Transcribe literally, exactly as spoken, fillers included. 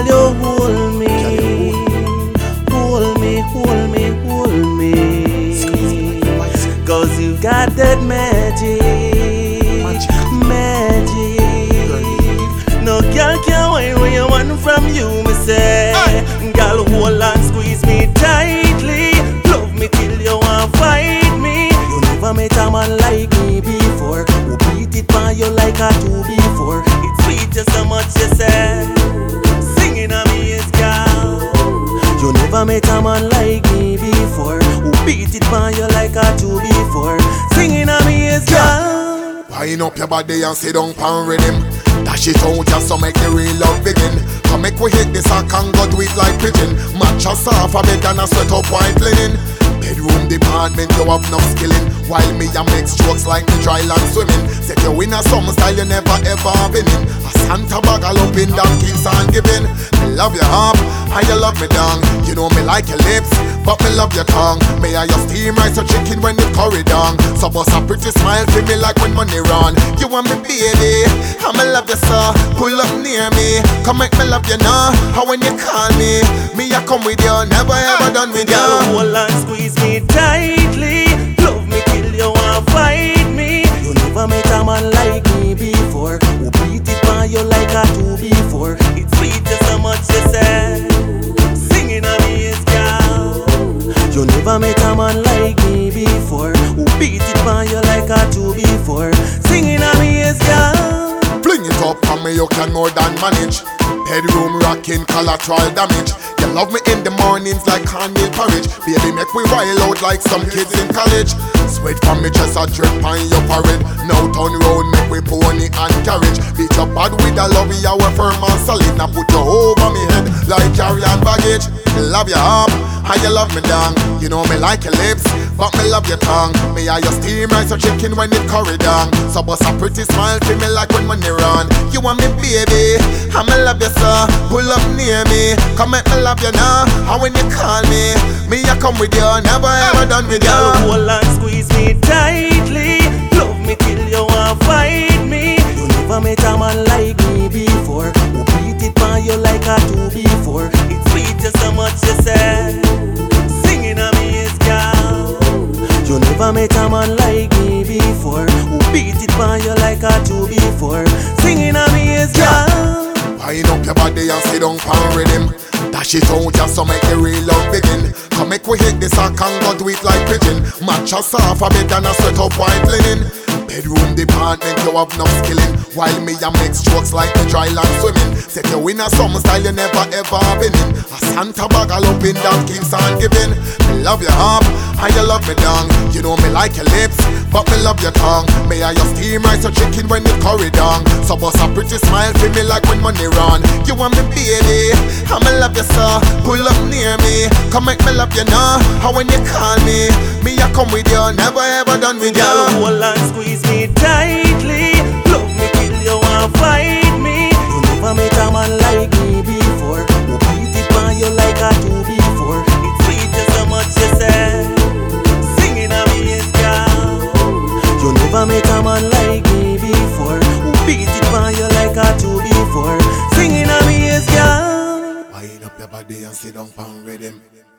girl, you hold me, hold me, hold me, hold me, cause you got that magic, magic. No girl can wait when you want from you, me say. Girl, hold and squeeze me tightly, love me till you want fight me. You never met a man like me before, who beat it by you like a two before. It's sweet just so much, you say. Singing on me is girl. You never met a man like me before, who beat it by you like a two before. Singing on me is girl. Wind up your body and sit down pan rhythm. Dash it out just so make the real love begin. Come make we hit this and can go do it like pigeon. Match us off a bed and a sweat up white linen. Bedroom department, you have no skilling. While me a make strokes like the dry land swimming. Set you in a some style you never ever been in. A Santa bag all up in that keeps on giving. Me love your harp and you love me down. You know me like your lips, but me love your tongue. Me a your steam rice or chicken when it curry down. So bust a pretty smile for me like when money run. You want me baby, and me love you so. Pull up near me, come make me love you now. How when you call me, me a come with you, never ever done with you. Girl, hold and squeeze me tightly, love me till you want fight me. You never met a man like me before, who beat it by you like a two before. It's sweet just so much, you say. Singing on me is girl. You never met a man like me before, who beat it by you like a two before. Singing on me is girl. Fling it up on me, you can more than manage. Bedroom rocking, collateral damage. You love me in the mornings like cornmeal porridge. Baby, make we wild out like some kids in college. Sweat from me just a drip on your forehead. Now turn round, make we pony and carriage. Beat your bad with a love, you are firm and solid. Now put you over me head like carry-on baggage. Me love your arm, and you love me down. You know me like your lips, but me love your tongue. Me are your steam rice or chicken when it curry down. So bust a pretty smile to me like when money run. You want me baby, and me love you so. Pull up near me, come make me love you now. And when you call me, me I come with you, never ever done with you. Girl, hold and squeeze me tightly, love me till you want fight me. You never met a man like me before, who beat it by you like a two before. It's sweet just so much, you say. Singing on me is girl. You never met a man like me before, who beat it by you like a two before. Singing on me is girl. Wind up your body and sit down pan rhythm. Dash it out just so make the real love begin. Come make we hit this and can go do it like pigeon. Match us off a bed and a sweat up white linen. Bedroom department, you have no skilling. While me a make strokes like the dry land swimming. Set you in a some style you never ever been in. A Santa bag all up in that keeps on giving. Me love your harp and you love me down. You know me like your lips, but me love your tongue. Me a your steam rice or chicken when it curry down. So bust a pretty smile for me like when money run. You want me baby, and me love you so. Pull up near me, come make me love you now. How when you call me, me a come with you, never ever done with you. Girl, hold and squeeze me tightly, love me till you want fight me. You never met a man like me before, who beat it by you like a two before. It's sweet just so much, you say. Singing on me is girl. You never met a man like me before, who beat it by you like a two before. Singing on me is girl. Wind up your body and sit down pan rhythm.